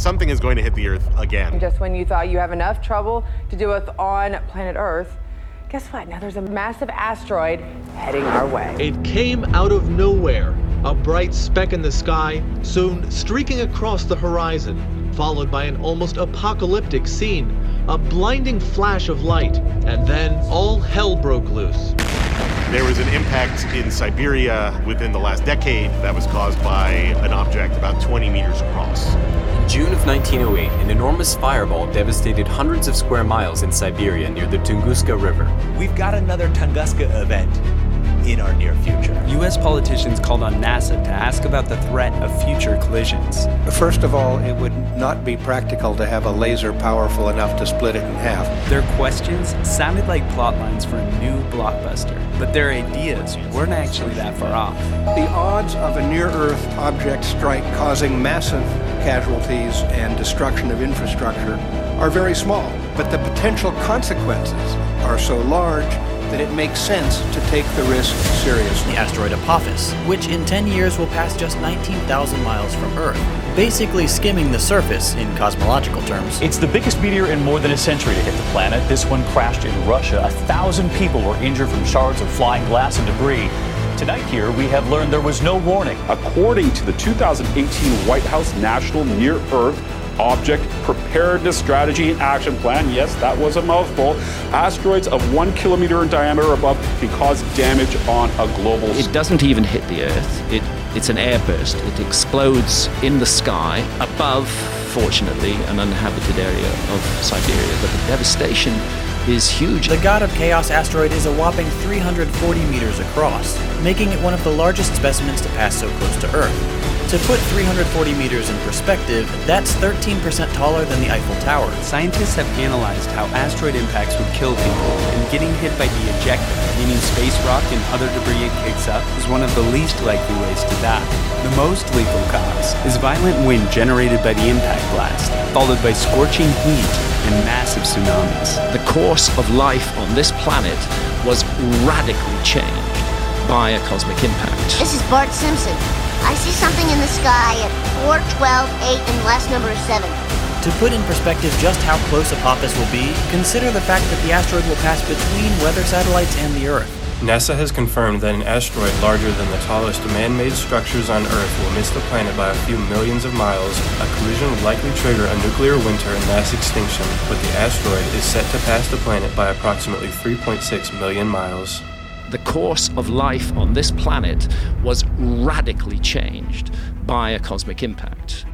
something is going to hit the Earth again. Just when you thought you have enough trouble to deal with on planet Earth, guess what? Now there's a massive asteroid heading our way. It came out of nowhere, a bright speck in the sky, soon streaking across the horizon, followed by an almost apocalyptic scene, a blinding flash of light, and then all hell broke loose. There was an impact in Siberia within the last decade that was caused by an object about 20 meters across. In June of 1908, an enormous fireball devastated hundreds of square miles in Siberia near the Tunguska River. We've got another Tunguska event in our near future. U.S. politicians called on NASA to ask about the threat of future collisions. First of all, it would not be practical to have a laser powerful enough to split it in half. Their questions sounded like plot lines for a new blockbuster, but their ideas weren't actually that far off. The odds of a near-Earth object strike causing massive casualties and destruction of infrastructure are very small, but the potential consequences are so large that it makes sense to take the risk seriously. The asteroid Apophis, which in 10 years will pass just 19,000 miles from Earth, basically skimming the surface in cosmological terms. It's the biggest meteor in more than a century to hit the planet. This one crashed in Russia. 1,000 people were injured from shards of flying glass and debris. Tonight here, we have learned there was no warning. According to the 2018 White House National Near-Earth Object Preparedness Strategy and Action Plan, yes, that was a mouthful, asteroids of 1 kilometer in diameter or above can cause damage on a global scale. It doesn't even hit the Earth. It's an airburst. It explodes in the sky above, fortunately, an uninhabited area of Siberia. But the devastation is huge. The God of Chaos asteroid is a whopping 340 meters across, making it one of the largest specimens to pass so close to Earth. To put 340 meters in perspective, that's 13% taller than the Eiffel Tower. Scientists have analyzed how asteroid impacts would kill people, and getting hit by the ejecta, meaning space rock and other debris it kicks up, is one of the least likely ways to die. The most lethal cause is violent wind generated by the impact blast, followed by scorching heat and massive tsunamis. The course of life on this planet was radically changed by a cosmic impact. This is Bart Simpson. I see something in the sky at 4, 12, 8, and last number is 7. To put in perspective just how close Apophis will be, consider the fact that the asteroid will pass between weather satellites and the Earth. NASA has confirmed that an asteroid larger than the tallest man-made structures on Earth will miss the planet by a few millions of miles. A collision would likely trigger a nuclear winter and mass extinction, but the asteroid is set to pass the planet by approximately 3.6 million miles. The course of life on this planet was radically changed by a cosmic impact.